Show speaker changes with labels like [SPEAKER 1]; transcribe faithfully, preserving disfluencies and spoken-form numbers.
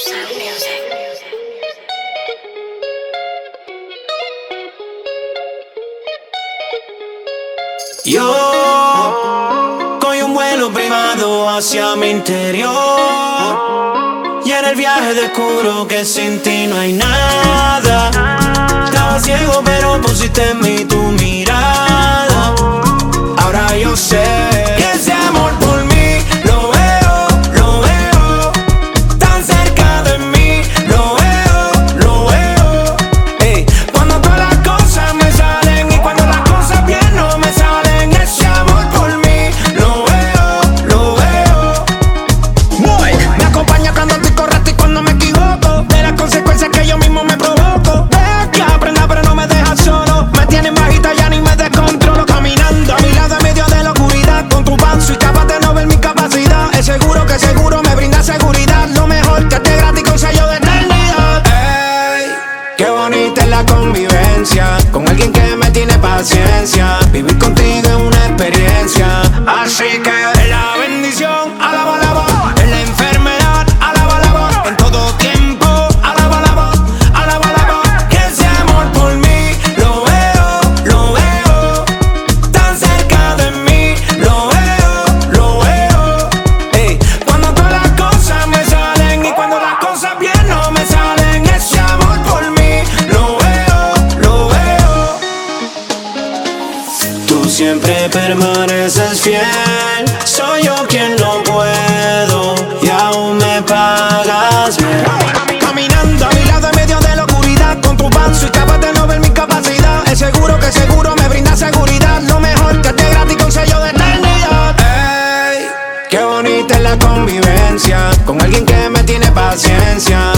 [SPEAKER 1] Yo cogí un vuelo privado hacia mi interior y en el viaje descubro que sin ti no hay nada. Estaba ciego pero pusiste en mí tu mirada. Ahora yo sé que ese amor por mí lo veo, lo veo tan cerca de mí, lo veo, lo veo. Ey, cuando todas las cosas me salen y cuando las cosas bien no me salen, ese amor por mí lo veo, lo veo. Boy, me acompaña cuando estoy correcto y cuando me equivoco, de las consecuencias que yo mismo me provoco. Deja que aprenda pero no me deja solo, me tienen bajita ya ni me descontrolo. Caminando a mi lado en medio de la oscuridad, con tu pan soy capaz de no ver mi capacidad. Es seguro que seguro me brinda seguridad, lo mejor que te gratis con sello de eternidad. Ey, qué bonita es la convivencia con alguien que me tiene paciencia. Vivir contigo es una experiencia, así que es la bendición, alaba la voz. En la enfermedad, alaba la voz. En todo tiempo, alaba la voz, alaba la voz. Que ese amor por mí lo veo, lo veo tan cerca de mí, lo veo, lo veo. Ey, cuando todas las cosas me salen y cuando las cosas bien no me salen, ese amor por mí lo veo, lo veo. Tú siempre permaneces fiel, soy yo quien no puedo y aún me pagas bien. Caminando a mi lado en medio de la oscuridad, con tu pan soy capaz de no ver mi capacidad. Es seguro que seguro me brinda seguridad, lo mejor que te gratis con sello de eternidad. Ey, qué bonita es la convivencia con alguien que me tiene paciencia.